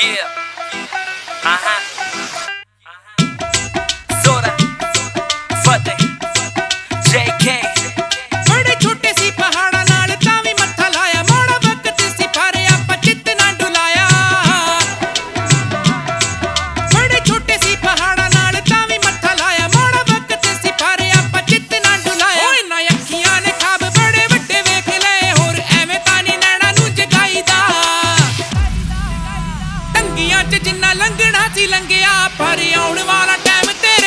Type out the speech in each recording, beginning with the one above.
Zora, Fateh, JK. बड़े छोटे सी पहाड़ा नाल तावी मत्था लाया मोड़ा वक्त सी पर आपां चित ना डुलाया बड़े छोटे सी पहाड़ा नाल तावी मत्था लाया मोड़ा वक्त सी पर आपां चित ना डुलाया ओए ना अखियां ने ख्वाब बड़े वड्डे वेख लए होर एवें तां नी नैणां नूं जगाईदा टंगियां च जिन्ना लंघना सी लंघिया पर आउण वाला टाइम तेरे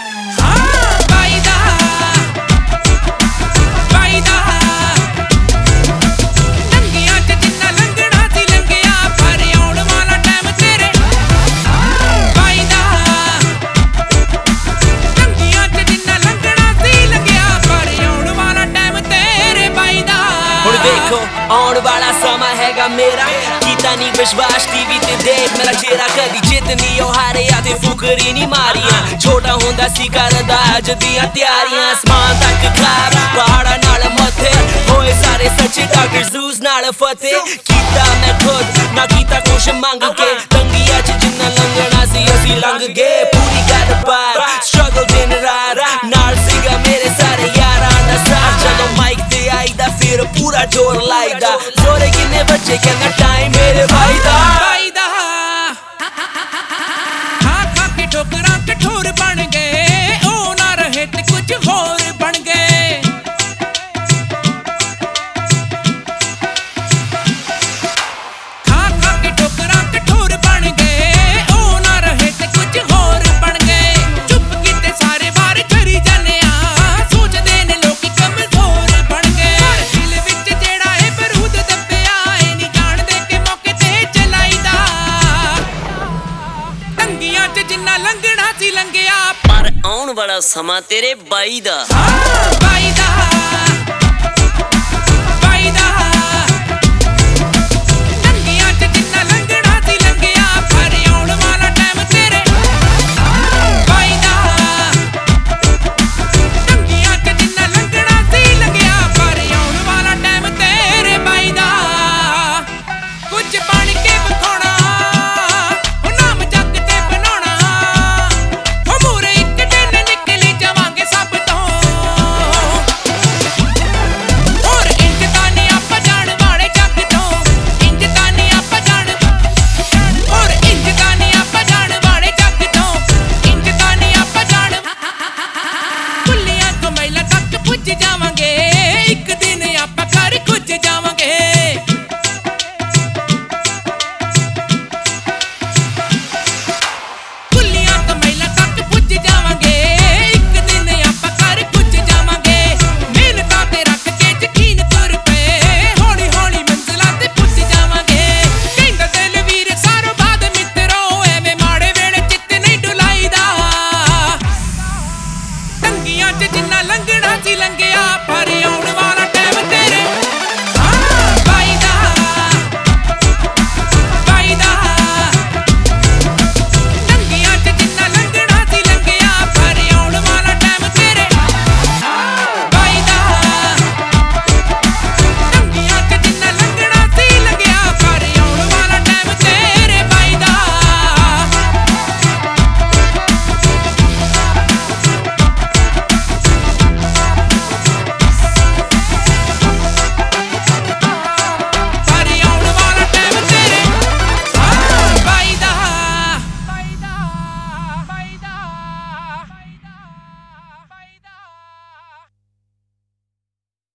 देखो आउण वाला समा हैगा मेरा कीता नी विश्वास टीवी ते देख मेरा चेहरा कदी जितनी ओ हारे ते फुकरी नी मारियां छोटा होंदा सी करदा अज दियां त्यारियां आसमान तक खाब पहाड़ा नाल मथे होए सारे सच्चे डॉक्टर जूस नाल फतेह कीता मैं खुद ना कीता कुछ मंग के तंगिया च जिन्ना लंघना सी असी लंघ गए पूरी गल बात स्ट्रगल दिन रात नाल सीगा मेरे सारे यारां दा साथ जदों माइक ते आईदा फिर पूरा जोर लाईदा जोरे किन्ने बच्चे कहना टाइम मेरे भाई दा खा खा के ठोकरां कठोर बन गए ओ ना रहे ते कुछ होर बन गए खा खा के ठोकरां कठोर बन गए ओ ना रहे ते कुछ होर बन गए चुप कीते सारे बार करी जाने आ सोचदे ने लोकी कमजोर बन गए दिल विच जेड़ा है बरूद दब्बिया ए नी जाणदे कि मौके ते चलाईदा टंगियां च जिन्ना लंघना सी लंघिया पर आउण वाला समा तेरे बाई दा